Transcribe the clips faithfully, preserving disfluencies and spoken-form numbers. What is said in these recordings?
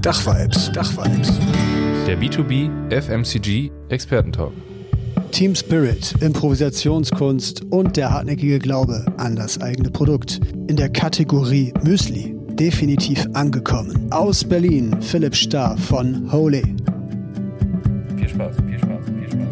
Dachvibes. Dachvibes. Der B zwei B F M C G Expertentalk. Team Spirit, Improvisationskunst und der hartnäckige Glaube an das eigene Produkt. In der Kategorie Müsli definitiv angekommen. Aus Berlin, Philipp Starr von Holy. Viel Spaß, viel Spaß, viel Spaß.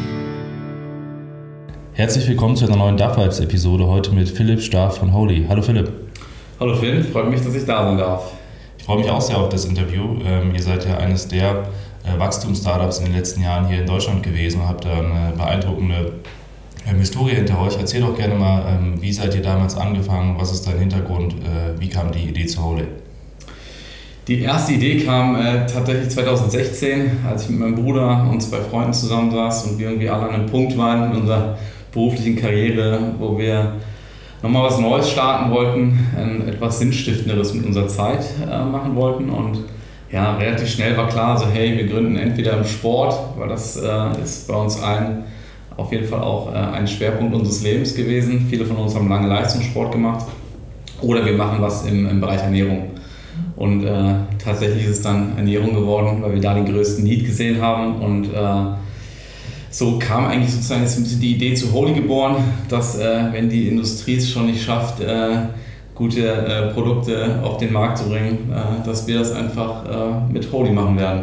Herzlich willkommen zu einer neuen Dachvibes-Episode, heute mit Philipp Starr von Holy. Hallo Philipp. Hallo Phil, freut mich, dass ich da sein darf. Ich freue mich auch sehr auf das Interview. Ähm, ihr seid ja eines der äh, Wachstums-Startups in den letzten Jahren hier in Deutschland gewesen und habt da eine beeindruckende ähm, Historie hinter euch. Erzähl doch gerne mal, ähm, wie seid ihr damals angefangen, was ist dein Hintergrund, äh, wie kam die Idee zu Holy? Die erste Idee kam äh, tatsächlich zwanzig sechzehn, als ich mit meinem Bruder und zwei Freunden zusammensaß und wir irgendwie alle an einem Punkt waren in unserer beruflichen Karriere, wo wir nochmal was Neues starten wollten, ein etwas Sinnstiftenderes mit unserer Zeit äh, machen wollten und ja, relativ schnell war klar, so hey, wir gründen entweder im Sport, weil das äh, ist bei uns allen auf jeden Fall auch äh, ein Schwerpunkt unseres Lebens gewesen. Viele von uns haben lange Leistungssport gemacht oder wir machen was im, im Bereich Ernährung. Und äh, tatsächlich ist es dann Ernährung geworden, weil wir da den größten Need gesehen haben und äh, so kam eigentlich sozusagen jetzt ein bisschen die Idee zu Holy geboren, dass äh, wenn die Industrie es schon nicht schafft, äh, gute äh, Produkte auf den Markt zu bringen, äh, dass wir das einfach äh, mit Holy machen werden.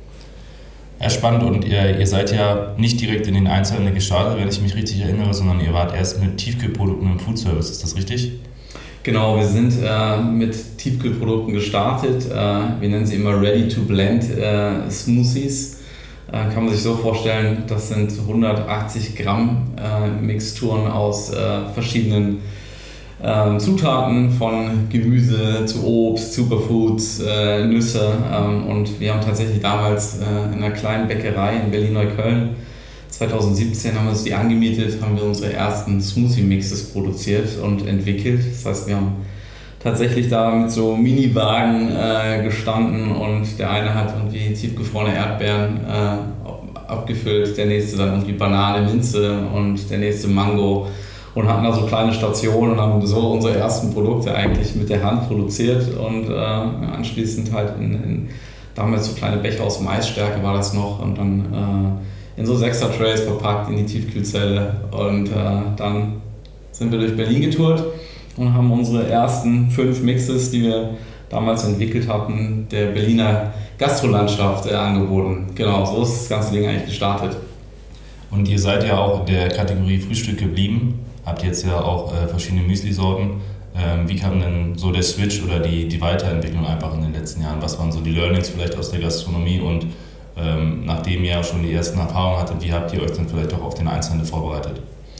Ja, spannend, und ihr, ihr seid ja nicht direkt in den Einzelhandel gestartet, wenn ich mich richtig erinnere, sondern ihr wart erst mit Tiefkühlprodukten im Foodservice, ist das richtig? Genau, wir sind äh, mit Tiefkühlprodukten gestartet, äh, wir nennen sie immer Ready-to-Blend äh, Smoothies. Kann man sich so vorstellen, das sind hundertachtzig Gramm äh, Mixturen aus äh, verschiedenen äh, Zutaten, von Gemüse zu Obst, Superfoods, äh, Nüsse. Ähm, und wir haben tatsächlich damals äh, in einer kleinen Bäckerei in Berlin-Neukölln zwanzig siebzehn haben wir uns die angemietet, haben wir unsere ersten Smoothie-Mixes produziert und entwickelt. Das heißt, wir haben tatsächlich da mit so Mini-Wagen äh, gestanden und der eine hat irgendwie tiefgefrorene Erdbeeren äh, abgefüllt, der nächste dann irgendwie Banane, Minze und der nächste Mango und hatten da so kleine Stationen und haben so unsere ersten Produkte eigentlich mit der Hand produziert und äh, anschließend halt in, in damals so kleine Becher aus Maisstärke war das noch und dann äh, in so Sechser-Trays verpackt in die Tiefkühlzelle und äh, dann sind wir durch Berlin getourt und haben unsere ersten fünf Mixes, die wir damals entwickelt hatten, der Berliner Gastrolandschaft äh, angeboten. Genau, so ist das ganze Ding eigentlich gestartet. Und ihr seid ja auch in der Kategorie Frühstück geblieben, habt jetzt ja auch äh, verschiedene Müsli-Sorten. Ähm, wie kam denn so der Switch oder die, die Weiterentwicklung einfach in den letzten Jahren? Was waren so die Learnings vielleicht aus der Gastronomie und ähm, nachdem ihr ja schon die ersten Erfahrungen hattet, wie habt ihr euch dann vielleicht auch auf den Einzelhandel vorbereitet?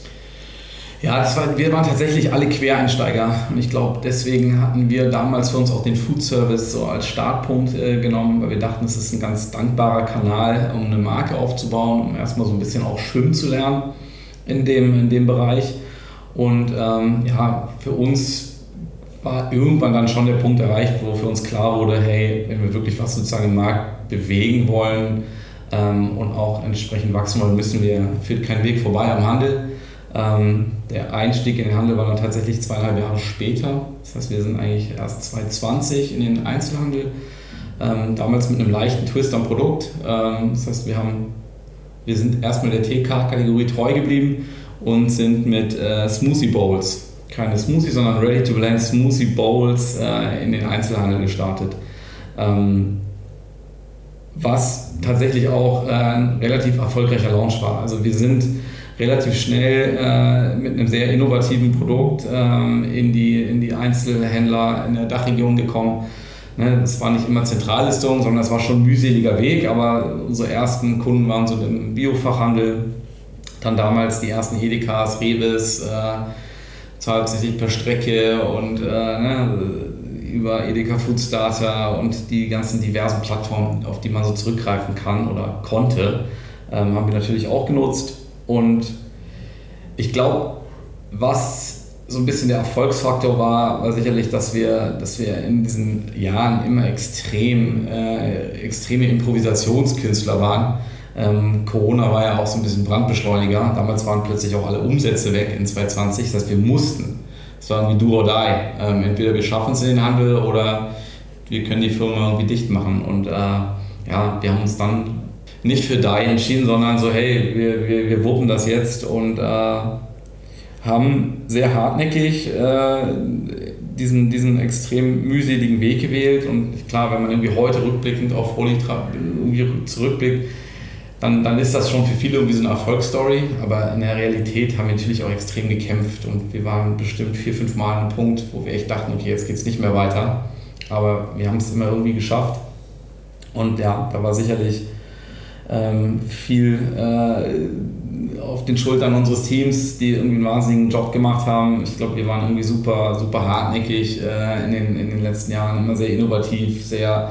Ja, das war, wir waren tatsächlich alle Quereinsteiger und ich glaube, deswegen hatten wir damals für uns auch den Foodservice so als Startpunkt äh, genommen, weil wir dachten, es ist ein ganz dankbarer Kanal, um eine Marke aufzubauen, um erstmal so ein bisschen auch schwimmen zu lernen in dem, in dem Bereich. Und ähm, ja, für uns war irgendwann dann schon der Punkt erreicht, wo für uns klar wurde, hey, wenn wir wirklich was sozusagen im Markt bewegen wollen ähm, und auch entsprechend wachsen wollen, müssen wir, führt kein Weg vorbei am Handel. Ähm, der Einstieg in den Handel war dann tatsächlich zweieinhalb Jahre später. Das heißt, wir sind eigentlich erst zwanzig zwanzig in den Einzelhandel. Ähm, damals mit einem leichten Twist am Produkt. Ähm, das heißt, wir, haben, wir sind erstmal der T K-Kategorie treu geblieben und sind mit äh, Smoothie Bowls, keine Smoothie, sondern Ready-to-Blend Smoothie Bowls äh, in den Einzelhandel gestartet. Ähm, was tatsächlich auch äh, ein relativ erfolgreicher Launch war. Also wir sind relativ schnell äh, mit einem sehr innovativen Produkt ähm, in, die, in die Einzelhändler in der Dachregion gekommen. Ne, das war nicht immer Zentrallistung, sondern das war schon ein mühseliger Weg, aber unsere ersten Kunden waren so im Biofachhandel, dann damals die ersten Edekas, Reves, äh, zahlt sich per Strecke und äh, ne, über Edeka Foodstarter und die ganzen diversen Plattformen, auf die man so zurückgreifen kann oder konnte, ähm, haben wir natürlich auch genutzt. Und ich glaube, was so ein bisschen der Erfolgsfaktor war, war sicherlich, dass wir, dass wir in diesen Jahren immer extrem, äh, extreme Improvisationskünstler waren. Ähm, Corona war ja auch so ein bisschen Brandbeschleuniger. Damals waren plötzlich auch alle Umsätze weg in zwanzig zwanzig. Das heißt, wir mussten. Es war irgendwie do or die. Ähm, entweder wir schaffen es in den Handel oder wir können die Firma irgendwie dicht machen. Und äh, ja, wir haben uns dann nicht für D A I entschieden, sondern so, hey, wir, wir, wir wuppen das jetzt und äh, haben sehr hartnäckig äh, diesen, diesen extrem mühseligen Weg gewählt. Und klar, wenn man irgendwie heute rückblickend auf Holytrap irgendwie zurückblickt, dann, dann ist das schon für viele irgendwie so eine Erfolgsstory. Aber in der Realität haben wir natürlich auch extrem gekämpft und wir waren bestimmt vier, fünf Mal an einem Punkt, wo wir echt dachten, okay, jetzt geht es nicht mehr weiter. Aber wir haben es immer irgendwie geschafft. Und ja, da war sicherlich ähm, viel äh, auf den Schultern unseres Teams, die irgendwie einen wahnsinnigen Job gemacht haben. Ich glaube, wir waren irgendwie super, super hartnäckig äh, in, den, in den letzten Jahren, immer sehr innovativ, sehr,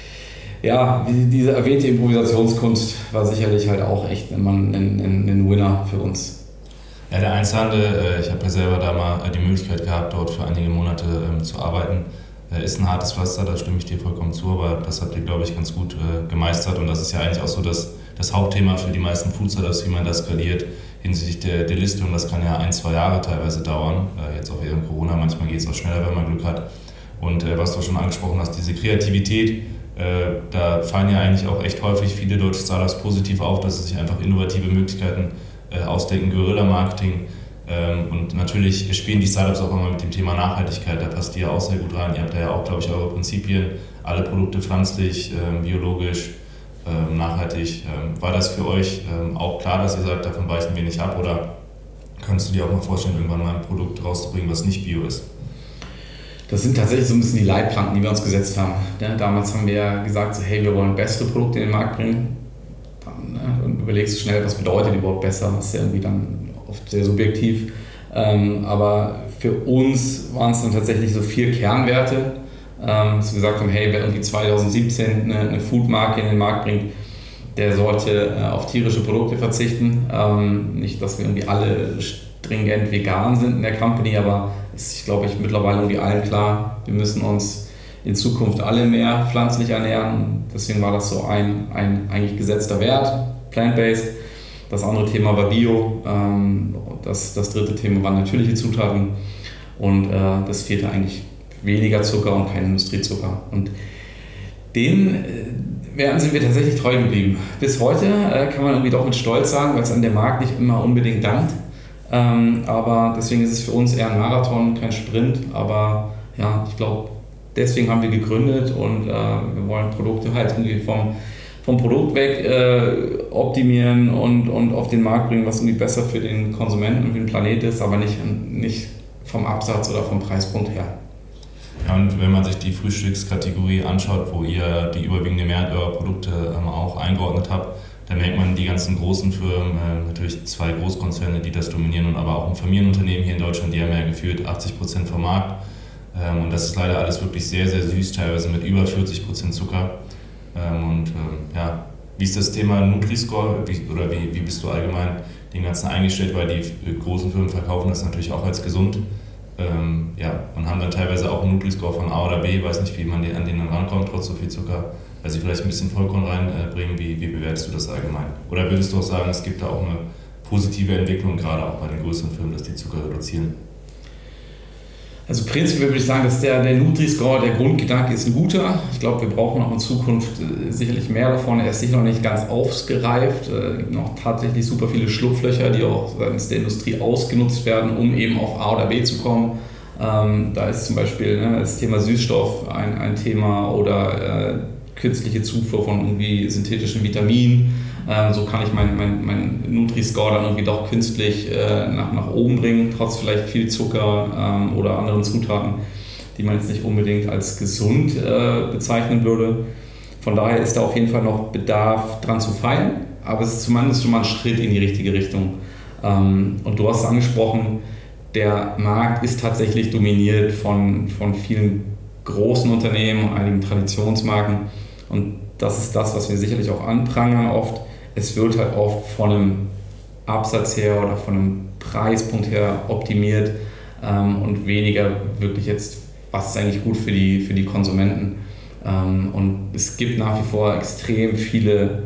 ja, diese erwähnte Improvisationskunst war sicherlich halt auch echt immer ein, ein, ein Winner für uns. Ja, der Einzelhandel, ich habe ja selber da mal die Möglichkeit gehabt, dort für einige Monate zu arbeiten. Ist ein hartes Pflaster, da stimme ich dir vollkommen zu, aber das habt ihr, glaube ich, ganz gut äh, gemeistert und das ist ja eigentlich auch so das, das Hauptthema für die meisten Food-Startups, wie man das skaliert hinsichtlich der, der Listung. Das kann ja ein, zwei Jahre teilweise dauern, äh, jetzt auch während Corona, manchmal geht es auch schneller, wenn man Glück hat. Und äh, was du schon angesprochen hast, diese Kreativität, äh, da fallen ja eigentlich auch echt häufig viele deutsche Startups positiv auf, dass sie sich einfach innovative Möglichkeiten äh, ausdenken, Guerilla-Marketing. Und natürlich spielen die Startups auch immer mit dem Thema Nachhaltigkeit, da passt ihr auch sehr gut rein. Ihr habt da ja auch, glaube ich, eure Prinzipien, alle Produkte pflanzlich, biologisch, nachhaltig. War das für euch auch klar, dass ihr sagt, davon weichen wir nicht ab, oder könntest du dir auch mal vorstellen, irgendwann mal ein Produkt rauszubringen, was nicht bio ist? Das sind tatsächlich so ein bisschen die Leitplanken, die wir uns gesetzt haben. Damals haben wir ja gesagt, so, hey, wir wollen bessere Produkte in den Markt bringen. Dann überlegst du schnell, was bedeutet überhaupt besser, was ist ja irgendwie dann oft sehr subjektiv, ähm, aber für uns waren es dann tatsächlich so vier Kernwerte, ähm, dass wir gesagt haben, hey, wer irgendwie zwanzig siebzehn eine, eine Foodmarke in den Markt bringt, der sollte äh, auf tierische Produkte verzichten. Ähm, nicht, dass wir irgendwie alle stringent vegan sind in der Company, aber es ist, glaube ich, mittlerweile irgendwie allen klar, wir müssen uns in Zukunft alle mehr pflanzlich ernähren. Deswegen war das so ein, ein eigentlich gesetzter Wert, plant-based. Das andere Thema war Bio, ähm, das, das dritte Thema waren natürliche Zutaten und äh, das vierte eigentlich weniger Zucker und kein Industriezucker. Und den äh, Werten sind wir tatsächlich treu geblieben. Bis heute äh, kann man irgendwie doch mit Stolz sagen, weil es an der Markt nicht immer unbedingt dankt. Ähm, aber deswegen ist es für uns eher ein Marathon, kein Sprint. Aber ja, ich glaube, deswegen haben wir gegründet und äh, wir wollen Produkte halt irgendwie vom vom Produkt weg äh, optimieren und, und auf den Markt bringen, was irgendwie besser für den Konsumenten und für den Planet ist, aber nicht, nicht vom Absatz oder vom Preispunkt her. Ja, und wenn man sich die Frühstückskategorie anschaut, wo ihr die überwiegende Mehrheit eurer Produkte ähm, auch eingeordnet habt, dann merkt man die ganzen großen Firmen, äh, natürlich zwei Großkonzerne, die das dominieren, und aber auch ein Familienunternehmen hier in Deutschland, die haben ja gefühlt achtzig Prozent vom Markt. Ähm, und das ist leider alles wirklich sehr, sehr süß, teilweise mit über vierzig Prozent Zucker. Und ähm, ja, wie ist das Thema Nutri-Score, wie, oder wie, wie bist du allgemein dem Ganzen eingestellt, weil die großen Firmen verkaufen das natürlich auch als gesund, ähm, ja, und haben dann teilweise auch einen Nutri-Score von A oder B, weiß nicht, wie man an denen rankommt, trotz so viel Zucker, weil sie vielleicht ein bisschen Vollkorn reinbringen. Wie, wie bewertest du das allgemein? Oder würdest du auch sagen, es gibt da auch eine positive Entwicklung, gerade auch bei den größeren Firmen, dass die Zucker reduzieren? Also prinzipiell würde ich sagen, dass der, der Nutri-Score, der Grundgedanke ist ein guter. Ich glaube, wir brauchen auch in Zukunft äh, sicherlich mehr davon. Er ist sicher noch nicht ganz ausgereift. Es äh, gibt noch tatsächlich super viele Schlupflöcher, die auch seitens der Industrie ausgenutzt werden, um eben auf A oder B zu kommen. Ähm, da ist zum Beispiel ne, das Thema Süßstoff ein, ein Thema oder äh, künstliche Zufuhr von irgendwie synthetischen Vitaminen. Ähm, so kann ich meinen mein, mein Nutri-Score dann irgendwie doch künstlich äh, nach, nach oben bringen, trotz vielleicht viel Zucker ähm, oder anderen Zutaten, die man jetzt nicht unbedingt als gesund äh, bezeichnen würde. Von daher ist da auf jeden Fall noch Bedarf dran zu feilen, aber es ist zumindest schon mal ein Schritt in die richtige Richtung. Ähm, und du hast es angesprochen, der Markt ist tatsächlich dominiert von, von vielen großen Unternehmen, einigen Traditionsmarken, und das ist das, was wir sicherlich auch anprangern oft. Es wird halt oft von einem Absatz her oder von einem Preispunkt her optimiert ähm, und weniger wirklich jetzt, was ist eigentlich gut für die, für die Konsumenten. Ähm, und es gibt nach wie vor extrem viele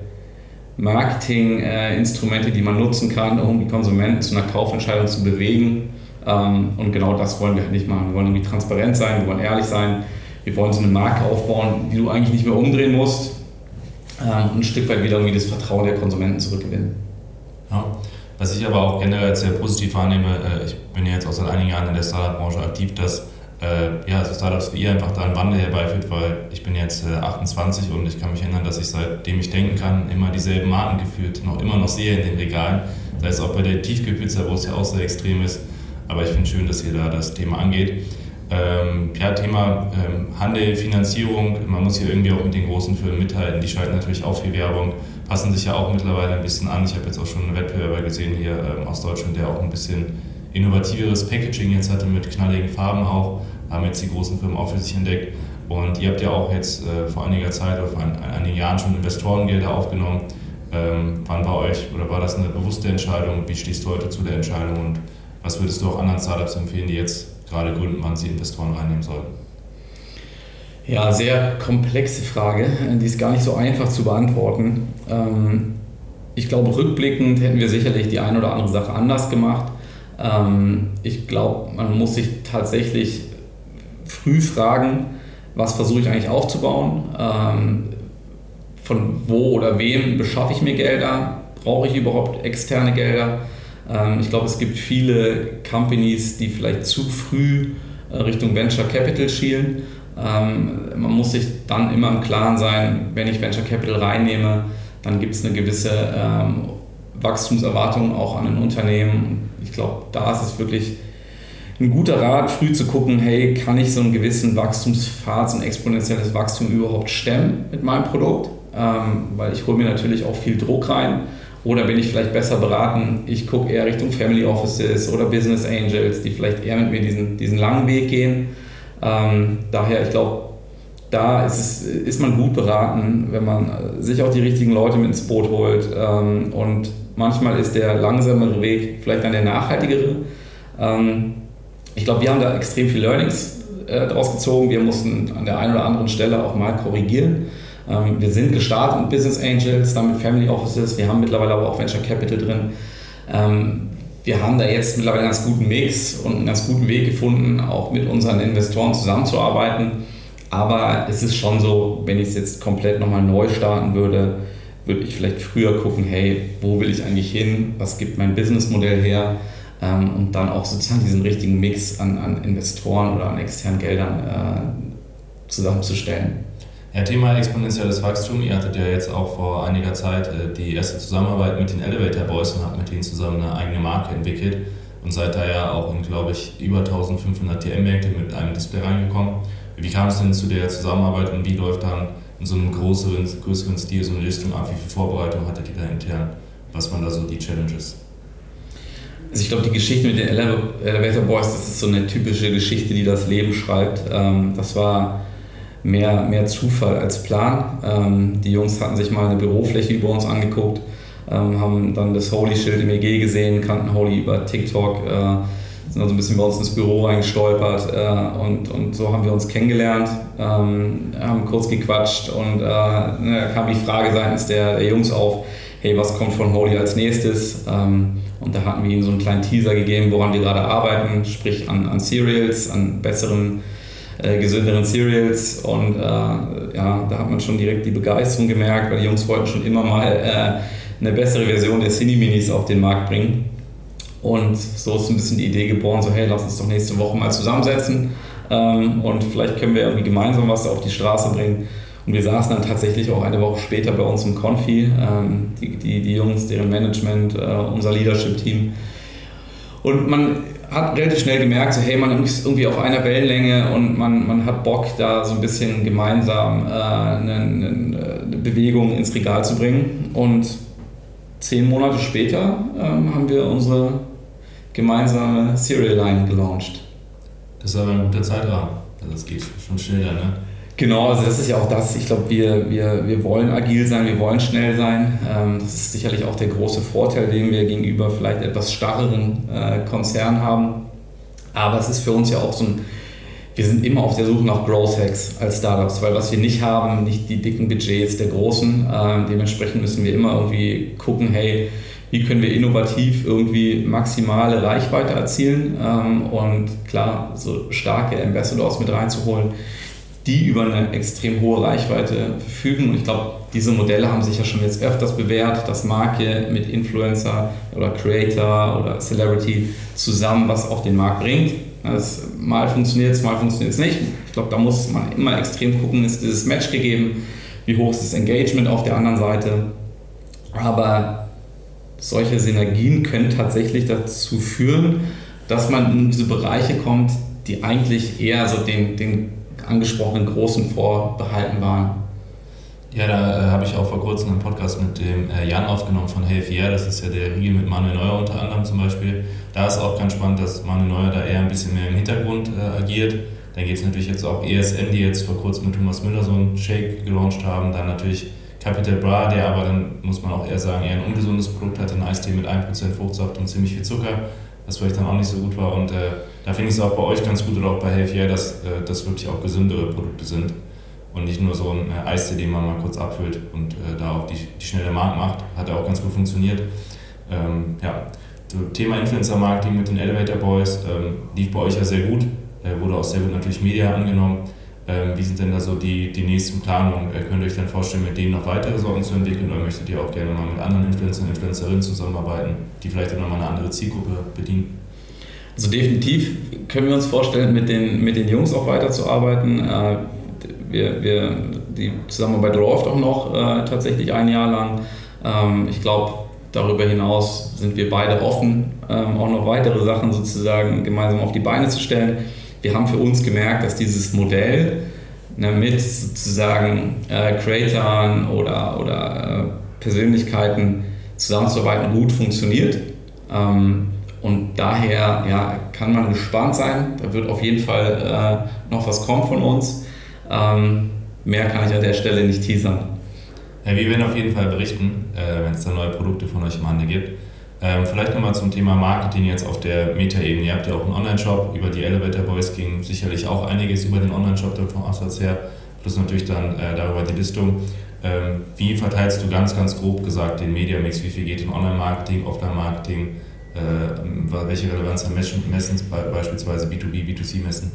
Marketinginstrumente, äh, die man nutzen kann, um die Konsumenten zu einer Kaufentscheidung zu bewegen. Ähm, und genau das wollen wir halt nicht machen. Wir wollen irgendwie transparent sein, wir wollen ehrlich sein. wir wollen so eine Marke aufbauen, die du eigentlich nicht mehr umdrehen musst ähm, und ein Stück weit wieder irgendwie das Vertrauen der Konsumenten zurückgewinnen. Ja. Was ich aber auch generell als sehr positiv wahrnehme, äh, ich bin ja jetzt auch seit einigen Jahren in der Startup-Branche aktiv, dass äh, ja, also Startups wie ihr einfach da einen Wandel herbeiführt, weil ich bin jetzt äh, achtundzwanzig und ich kann mich erinnern, dass ich seitdem ich denken kann, immer dieselben Marken gefühlt noch immer noch sehe in den Regalen. Sei es auch bei der Tiefkühlpizza, wo es ja auch sehr extrem ist. Aber ich finde es schön, dass ihr da das Thema angeht. Ähm, ja, Thema ähm, Handel, Finanzierung, man muss hier irgendwie auch mit den großen Firmen mithalten, die schalten natürlich auch viel Werbung, passen sich ja auch mittlerweile ein bisschen an. Ich habe jetzt auch schon einen Wettbewerber gesehen hier ähm, aus Deutschland, der auch ein bisschen innovativeres Packaging jetzt hatte mit knalligen Farben auch, haben jetzt die großen Firmen auch für sich entdeckt. Und ihr habt ja auch jetzt äh, vor einiger Zeit oder vor ein, einigen Jahren schon Investorengelder aufgenommen. Ähm, wann war euch oder war das eine bewusste Entscheidung? Wie stehst du heute zu der Entscheidung und was würdest du auch anderen Startups empfehlen, die jetzt gerade gründen, wann sie Investoren reinnehmen sollten? Ja, sehr komplexe Frage, die ist gar nicht so einfach zu beantworten. Ähm, ich glaube, rückblickend hätten wir sicherlich die eine oder andere Sache anders gemacht. Ähm, ich glaube, man muss sich tatsächlich früh fragen, was versuche ich eigentlich aufzubauen? Ähm, von wo oder wem beschaffe ich mir Gelder? Brauche ich überhaupt externe Gelder? Ähm, ich glaube, es gibt viele Companies, die vielleicht zu früh äh, Richtung Venture Capital schielen. Ähm, man muss sich dann immer im Klaren sein, wenn ich Venture Capital reinnehme, dann gibt es eine gewisse ähm, Wachstumserwartung auch an ein Unternehmen. Ich glaube, da ist es wirklich ein guter Rat, früh zu gucken, hey, kann ich so einen gewissen Wachstumspfad, so ein exponentielles Wachstum überhaupt stemmen mit meinem Produkt? Ähm, weil ich hole mir natürlich auch viel Druck rein. Oder bin ich vielleicht besser beraten, ich gucke eher Richtung Family Offices oder Business Angels, die vielleicht eher mit mir diesen, diesen langen Weg gehen. Ähm, daher, ich glaube, da ist, es, ist man gut beraten, wenn man sich auch die richtigen Leute mit ins Boot holt. Ähm, und manchmal ist der langsamere Weg vielleicht dann der nachhaltigere. Ähm, ich glaube, wir haben da extrem viel Learnings äh, daraus gezogen. Wir mussten an der einen oder anderen Stelle auch mal korrigieren. Ähm, wir sind gestartet mit Business Angels, dann mit Family Offices. Wir haben mittlerweile aber auch Venture Capital drin. Ähm, wir haben da jetzt mittlerweile einen ganz guten Mix und einen ganz guten Weg gefunden, auch mit unseren Investoren zusammenzuarbeiten. Aber es ist schon so, wenn ich es jetzt komplett nochmal neu starten würde, würde ich vielleicht früher gucken, hey, wo will ich eigentlich hin? Was gibt mein Businessmodell her? Ähm, und dann auch sozusagen diesen richtigen Mix an, an Investoren oder an externen Geldern äh, zusammenzustellen. Ja, Thema exponentielles Wachstum. Ihr hattet ja jetzt auch vor einiger Zeit äh, die erste Zusammenarbeit mit den Elevator Boys und habt mit denen zusammen eine eigene Marke entwickelt und seid da ja auch in, glaube ich, über eintausendfünfhundert D M-Märkte mit einem Display reingekommen. Wie kam es denn zu der Zusammenarbeit und wie läuft dann in so einem größeren, größeren Stil so eine Listung ab? Wie viel Vorbereitung hattet ihr da intern? Was waren da so die Challenges? Also ich glaube, die Geschichte mit den Elevator Boys, das ist so eine typische Geschichte, die das Leben schreibt. Das war mehr, mehr Zufall als Plan. Die Jungs hatten sich mal eine Bürofläche über uns angeguckt, haben dann das Holy-Schild im E G gesehen, kannten Holy über TikTok, sind also ein bisschen bei uns ins Büro reingestolpert und, und so haben wir uns kennengelernt, haben kurz gequatscht und da kam die Frage seitens der, der Jungs auf, hey, was kommt von Holy als nächstes? Und da hatten wir ihnen so einen kleinen Teaser gegeben, woran wir gerade arbeiten, sprich an, an Cereals, an besseren, äh, gesünderen Cereals. Und äh, ja, da hat man schon direkt die Begeisterung gemerkt, weil die Jungs wollten schon immer mal äh, eine bessere Version der Cine-Minis auf den Markt bringen. Und so ist ein bisschen die Idee geboren, so hey, lass uns doch nächste Woche mal zusammensetzen ähm, und vielleicht können wir irgendwie gemeinsam was auf die Straße bringen. Und wir saßen dann tatsächlich auch eine Woche später bei uns im Confi, ähm, die, die, die Jungs, deren Management, äh, unser Leadership-Team. Und man hat relativ schnell gemerkt, so, hey, man ist irgendwie auf einer Wellenlänge und man, man hat Bock, da so ein bisschen gemeinsam äh, eine, eine Bewegung ins Regal zu bringen. Und zehn Monate später ähm, haben wir unsere gemeinsame Cereal-Line gelauncht. Das ist aber ein guter Zeitrahmen. Also das geht schon schneller, ne? Genau, also das ist ja auch das, ich glaube, wir, wir, wir wollen agil sein, wir wollen schnell sein. Ähm, das ist sicherlich auch der große Vorteil, den wir gegenüber vielleicht etwas starreren äh, Konzernen haben. Aber es ist für uns ja auch so ein, wir sind immer auf der Suche nach Growth Hacks als Startups, weil was wir nicht haben, nicht die dicken Budgets der Großen. Äh, dementsprechend müssen wir immer irgendwie gucken, hey, wie können wir innovativ irgendwie maximale Reichweite erzielen ähm, und klar, so starke Ambassadors mit reinzuholen, die über eine extrem hohe Reichweite verfügen. Und ich glaube, diese Modelle haben sich ja schon jetzt öfters bewährt, dass Marke mit Influencer oder Creator oder Celebrity zusammen was auf den Markt bringt. Das, mal funktioniert es, mal funktioniert es nicht. Ich glaube, da muss man immer extrem gucken, ist dieses Match gegeben, wie hoch ist das Engagement auf der anderen Seite. Aber solche Synergien können tatsächlich dazu führen, dass man in diese Bereiche kommt, die eigentlich eher so den, den angesprochenen Großen vorbehalten waren. Ja, da äh, habe ich auch vor kurzem einen Podcast mit dem äh, Jan aufgenommen von Healthy Air. Das ist ja der Riegel mit Manuel Neuer unter anderem zum Beispiel. Da ist auch ganz spannend, dass Manuel Neuer da eher ein bisschen mehr im Hintergrund äh, agiert. Dann gibt es natürlich jetzt auch E S N, die jetzt vor kurzem mit Thomas Müller so einen Shake gelauncht haben. Dann natürlich Capital Bra, der aber dann, muss man auch eher sagen, eher ein ungesundes Produkt hatte, ein Eistee mit ein Prozent Fruchtsaft und ziemlich viel Zucker, was vielleicht dann auch nicht so gut war. Und äh, da finde ich es auch bei euch ganz gut oder auch bei Healthy Air, dass äh, das wirklich auch gesündere Produkte sind. Und nicht nur so ein äh, Eistee, den man mal kurz abfüllt und äh, da auch die, die schnelle Markt macht. Hat ja auch ganz gut funktioniert. Ähm, ja. So, Thema Influencer-Marketing mit den Elevator Boys ähm, lief bei euch ja sehr gut. Äh, wurde auch sehr gut natürlich Media angenommen. Ähm, wie sind denn da so die, die nächsten Planungen? Äh, könnt ihr euch dann vorstellen, mit denen noch weitere Sorten zu entwickeln oder möchtet ihr auch gerne mal mit anderen Influencern und Influencerinnen zusammenarbeiten, die vielleicht dann nochmal eine andere Zielgruppe bedienen? Also definitiv können wir uns vorstellen, mit den, mit den Jungs auch weiterzuarbeiten. Äh, Wir, wir, die Zusammenarbeit läuft auch noch äh, tatsächlich ein Jahr lang. Ähm, ich glaube, darüber hinaus sind wir beide offen, ähm, auch noch weitere Sachen sozusagen gemeinsam auf die Beine zu stellen. Wir haben für uns gemerkt, dass dieses Modell ne, mit sozusagen äh, Creatoren oder, oder äh, Persönlichkeiten zusammenzuarbeiten gut funktioniert. Ähm, und daher ja, kann man gespannt sein. Da wird auf jeden Fall äh, noch was kommen von uns. Ähm, mehr kann ich an der Stelle nicht teasern. Ja, wir werden auf jeden Fall berichten, äh, wenn es da neue Produkte von euch im Handel gibt. Ähm, vielleicht nochmal zum Thema Marketing jetzt auf der Meta-Ebene. Ihr habt ja auch einen Online-Shop, über die Elevator Boys ging sicherlich auch einiges über den Online-Shop dort vom Absatz her, plus natürlich dann äh, darüber die Listung. Ähm, wie verteilst du ganz, ganz grob gesagt den Media-Mix? Wie viel geht in Online-Marketing, Offline-Marketing? Äh, welche Relevanz haben Messen, beispielsweise B zwei B, B zwei C Messen?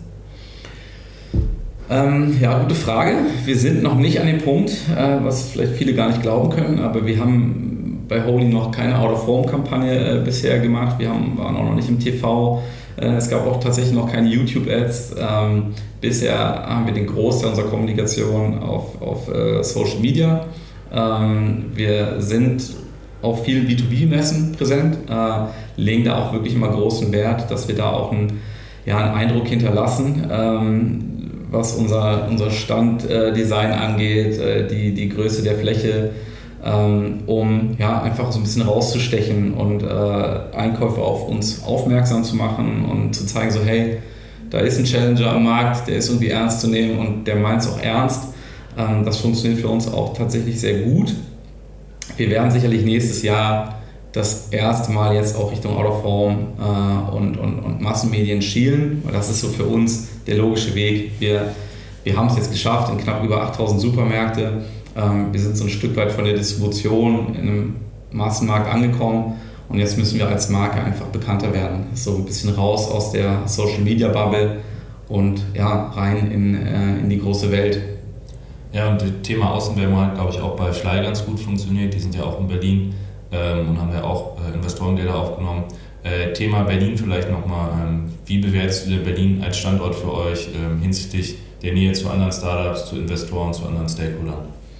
Ähm, ja, gute Frage. Wir sind noch nicht an dem Punkt, äh, was vielleicht viele gar nicht glauben können, aber wir haben bei Holy noch keine Out-of-Home-Kampagne äh, bisher gemacht. Wir haben, waren auch noch nicht im T V. Äh, es gab auch tatsächlich noch keine YouTube-Ads. Ähm, bisher haben wir den Großteil unserer Kommunikation auf, auf äh, Social Media. Ähm, wir sind auf vielen B zwei B-Messen präsent, äh, legen da auch wirklich immer großen Wert, dass wir da auch einen, ja, einen Eindruck hinterlassen. Ähm, was unser, unser Standdesign äh, angeht, äh, die, die Größe der Fläche, ähm, um ja, einfach so ein bisschen rauszustechen und äh, Einkäufer auf uns aufmerksam zu machen und zu zeigen, so hey, da ist ein Challenger am Markt, der ist irgendwie ernst zu nehmen und der meint es auch ernst. Ähm, das funktioniert für uns auch tatsächlich sehr gut. Wir werden sicherlich nächstes Jahr das erste Mal jetzt auch Richtung Out-of-Home äh, und, und, und Massenmedien schielen, weil das ist so für uns der logische Weg. Wir, wir haben es jetzt geschafft in knapp über achttausend Supermärkte. Ähm, wir sind so ein Stück weit von der Distribution in einem Massenmarkt angekommen und jetzt müssen wir als Marke einfach bekannter werden. So ein bisschen raus aus der Social-Media-Bubble und ja, rein in, äh, in die große Welt. Ja, und das Thema Außenwerbung hat, glaube ich, auch bei Fly ganz gut funktioniert. Die sind ja auch in Berlin. Ähm, und haben ja auch äh, Investorengelder aufgenommen. Äh, Thema Berlin vielleicht nochmal. Ähm, wie bewertest du denn Berlin als Standort für euch ähm, hinsichtlich der Nähe zu anderen Startups, zu Investoren, zu anderen Stakeholdern?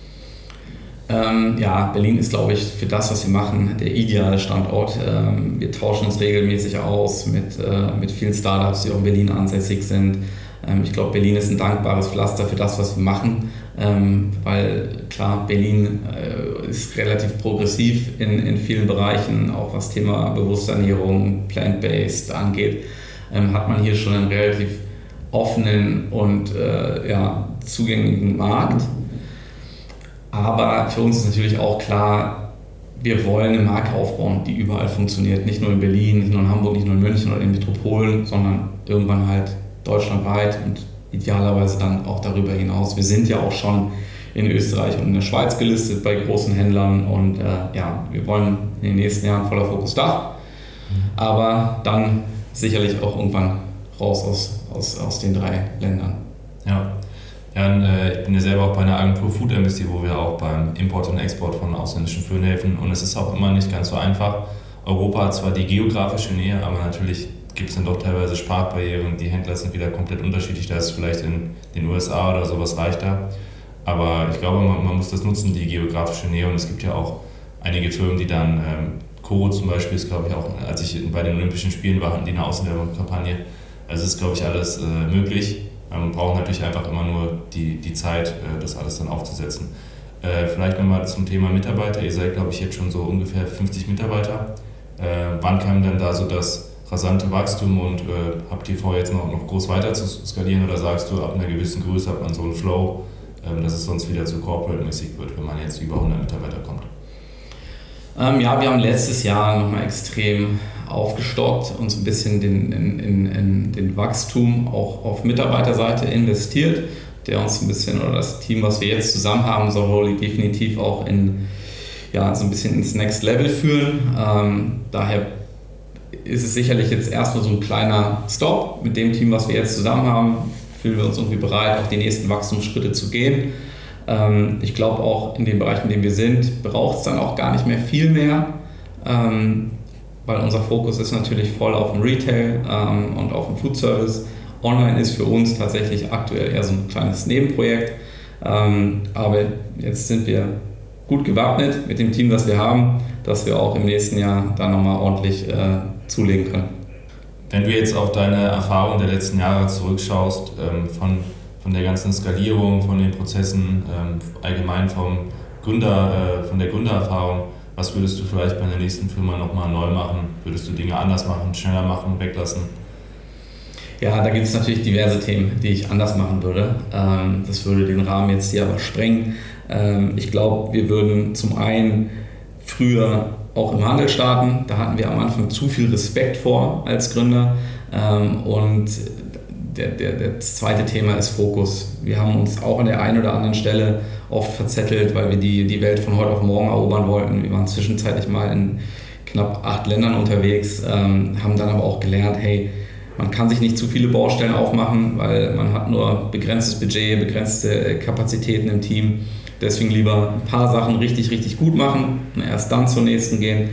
Ähm, ja, Berlin ist, glaube ich, für das, was wir machen, der ideale Standort. Ähm, wir tauschen uns regelmäßig aus mit, äh, mit vielen Startups, die auch in Berlin ansässig sind. Ähm, ich glaube, Berlin ist ein dankbares Pflaster für das, was wir machen, ähm, weil klar, Berlin äh, ist relativ progressiv in, in vielen Bereichen, auch was Thema bewusste Ernährung, Plant-Based angeht, ähm, hat man hier schon einen relativ offenen und äh, ja, zugänglichen Markt. Aber für uns ist natürlich auch klar, wir wollen eine Marke aufbauen, die überall funktioniert. Nicht nur in Berlin, nicht nur in Hamburg, nicht nur in München oder in Metropolen, sondern irgendwann halt deutschlandweit und idealerweise dann auch darüber hinaus. Wir sind ja auch schon in Österreich und in der Schweiz gelistet bei großen Händlern und äh, ja, wir wollen in den nächsten Jahren voller Fokus da, aber dann sicherlich auch irgendwann raus aus, aus, aus den drei Ländern. Ja. Ja, und, äh, ich bin ja selber auch bei einer Agentur Food Embassy, wo wir auch beim Import und Export von ausländischen Föhn helfen. Und es ist auch immer nicht ganz so einfach. Europa hat zwar die geografische Nähe, aber natürlich gibt es dann doch teilweise Sprachbarrieren. Die Händler sind wieder komplett unterschiedlich. Da ist es vielleicht in den U S A oder sowas leichter. Aber ich glaube, man, man muss das nutzen, die geografische Nähe. Und es gibt ja auch einige Firmen, die dann, ähm, Coro zum Beispiel ist, glaube ich, auch, als ich bei den Olympischen Spielen war, hatten die eine Außenwerbungskampagne. Also es ist, glaube ich, alles äh, möglich. Man braucht natürlich einfach immer nur die, die Zeit, äh, das alles dann aufzusetzen. Äh, vielleicht nochmal zum Thema Mitarbeiter. Ihr seid, glaube ich, jetzt schon so ungefähr fünfzig Mitarbeiter. Äh, wann kam denn da so das rasante Wachstum und äh, habt ihr vor, jetzt noch, noch groß weiter zu skalieren oder sagst du, ab einer gewissen Größe hat man so einen Flow, ähm, dass es sonst wieder zu corporate-mäßig wird, wenn man jetzt über hundert Mitarbeiter kommt? Ähm, ja, wir haben letztes Jahr nochmal extrem aufgestockt und so ein bisschen den, in, in, in den Wachstum auch auf Mitarbeiterseite investiert, der uns ein bisschen, oder das Team, was wir jetzt zusammen haben, soll wohl definitiv auch in, ja, so ein bisschen ins Next Level führen. Ähm, daher ist es sicherlich jetzt erstmal so ein kleiner Stop mit dem Team, was wir jetzt zusammen haben. Fühlen wir uns irgendwie bereit, auch die nächsten Wachstumsschritte zu gehen. Ähm, ich glaube auch in dem Bereich, in dem wir sind, braucht es dann auch gar nicht mehr viel mehr, ähm, weil unser Fokus ist natürlich voll auf dem Retail ähm, und auf dem Food Service. Online ist für uns tatsächlich aktuell eher so ein kleines Nebenprojekt, ähm, aber jetzt sind wir gut gewappnet mit dem Team, das wir haben, dass wir auch im nächsten Jahr da nochmal ordentlich äh, zulegen können. Wenn du jetzt auf deine Erfahrung der letzten Jahre zurückschaust, ähm, von, von der ganzen Skalierung, von den Prozessen, ähm, allgemein vom Gründer, äh, von der Gründererfahrung, was würdest du vielleicht bei der nächsten Firma nochmal neu machen? Würdest du Dinge anders machen, schneller machen, weglassen? Ja, da gibt es natürlich diverse Themen, die ich anders machen würde. Ähm, das würde den Rahmen jetzt hier aber sprengen. Ähm, ich glaube, wir würden zum einen früher auch im Handel starten. Da hatten wir am Anfang zu viel Respekt vor als Gründer. Ähm, und der, der, das zweite Thema ist Fokus. Wir haben uns auch an der einen oder anderen Stelle oft verzettelt, weil wir die, die Welt von heute auf morgen erobern wollten. Wir waren zwischenzeitlich mal in knapp acht Ländern unterwegs, ähm, haben dann aber auch gelernt, hey, man kann sich nicht zu viele Baustellen aufmachen, weil man hat nur begrenztes Budget, begrenzte Kapazitäten im Team. Deswegen lieber ein paar Sachen richtig, richtig gut machen und erst dann zur nächsten gehen.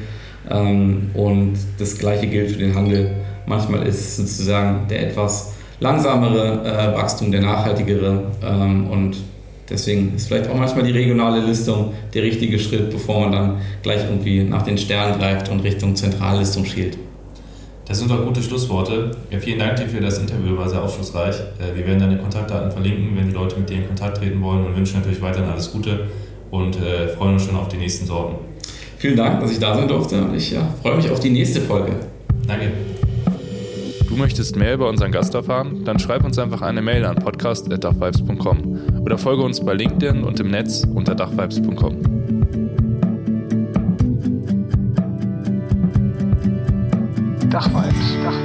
Und das Gleiche gilt für den Handel. Manchmal ist es sozusagen der etwas langsamere Wachstum, der nachhaltigere. Und deswegen ist vielleicht auch manchmal die regionale Listung der richtige Schritt, bevor man dann gleich irgendwie nach den Sternen greift und Richtung Zentrallistung schielt. Das sind doch gute Schlussworte. Ja, vielen Dank dir für das Interview, war sehr aufschlussreich. Wir werden deine Kontaktdaten verlinken, wenn die Leute mit dir in Kontakt treten wollen, und wünschen natürlich weiterhin alles Gute und äh, freuen uns schon auf die nächsten Sorten. Vielen Dank, dass ich da sein durfte, und ich ja, freue mich auf die nächste Folge. Danke. Du möchtest mehr über unseren Gast erfahren? Dann schreib uns einfach eine Mail an podcast at dachvibes punkt com oder folge uns bei LinkedIn und im Netz unter dachvibes punkt com. Dachvibes. Dachvibes.